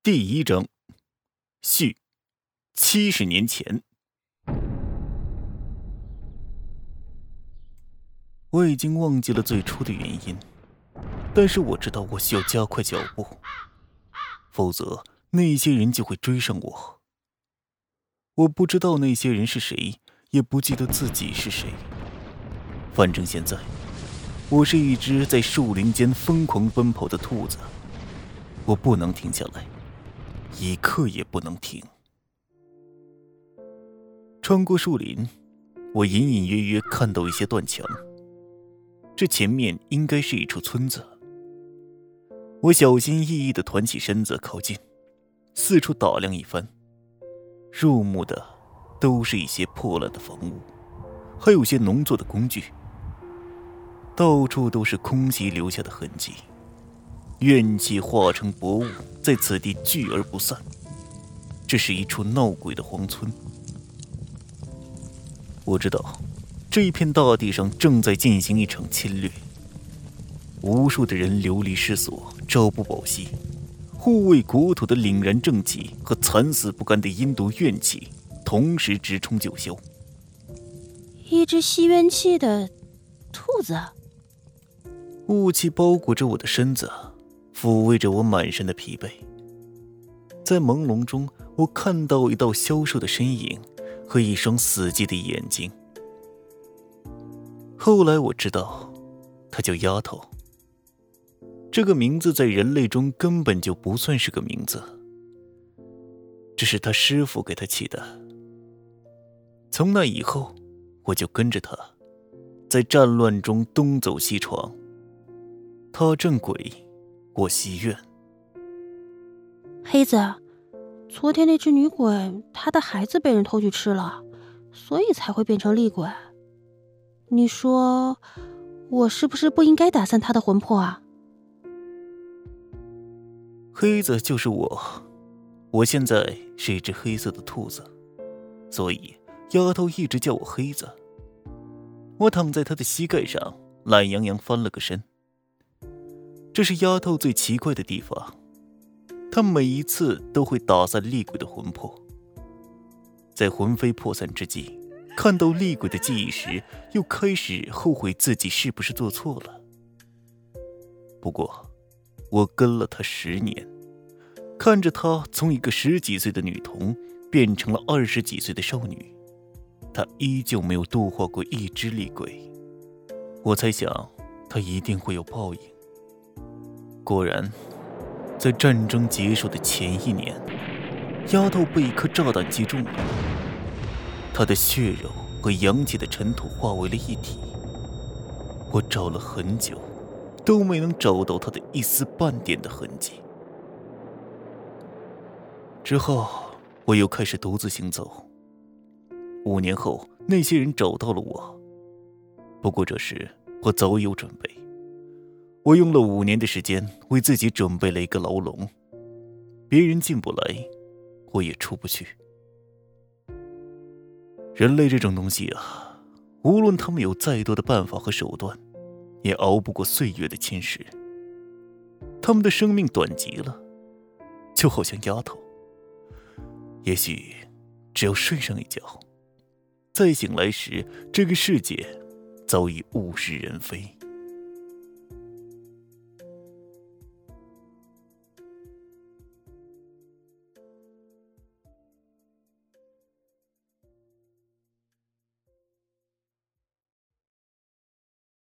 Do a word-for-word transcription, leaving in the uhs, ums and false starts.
第一章，序。七十年前，我已经忘记了最初的原因，但是我知道我需要加快脚步，否则那些人就会追上我。我不知道那些人是谁，也不记得自己是谁。反正现在，我是一只在树林间疯狂奔跑的兔子，我不能停下来。一刻也不能停。穿过树林，我隐隐约约看到一些断墙，这前面应该是一处村子。我小心翼翼地团起身子靠近，四处打量一番，入目的都是一些破烂的房屋，还有些农作的工具，到处都是空袭留下的痕迹。怨气化成薄雾，在此地聚而不散。这是一处闹鬼的荒村。我知道，这一片大地上正在进行一场侵略，无数的人流离失所，朝不保夕，护卫国土的凛然正气和惨死不甘的阴毒怨气同时直冲九霄。 一只吸怨气的兔子。 雾气包裹着我的身子，抚慰着我满身的疲惫。在朦胧中，我看到一道消瘦的身影和一双死寂的眼睛。后来我知道，她叫丫头。这个名字在人类中根本就不算是个名字，这是她师父给她起的。从那以后，我就跟着她，在战乱中东走西闯。她正轨，我西怨。 黑子，昨天那只女鬼，她的孩子被人偷去吃了，所以才会变成厉鬼。你说，我是不是不应该打散她的魂魄啊？ 黑子就是我，我现在是一只黑色的兔子，所以丫头一直叫我黑子。我躺在她的膝盖上，懒洋洋翻了个身。这是丫头最奇怪的地方。他每一次都会打散厉鬼的魂魄，在魂飞魄散之际，看到厉鬼的记忆时，又开始后悔自己是不是做错了。不过，我跟了他十年，看着他从一个十几岁的女童变成了二十几岁的少女，他依旧没有度化过一只厉鬼。我猜想，他一定会有报应。果然，在战争结束的前一年，丫头被一颗炸弹击中了，她的血肉和扬起的尘土化为了一体。我找了很久，都没能找到她的一丝半点的痕迹。之后，我又开始独自行走。五年后，那些人找到了我，不过这时我早有准备。我用了五年的时间为自己准备了一个牢笼，别人进不来，我也出不去。人类这种东西啊，无论他们有再多的办法和手段，也熬不过岁月的侵蚀。他们的生命短极了，就好像丫头，也许只要睡上一觉，再醒来时，这个世界早已物是人非。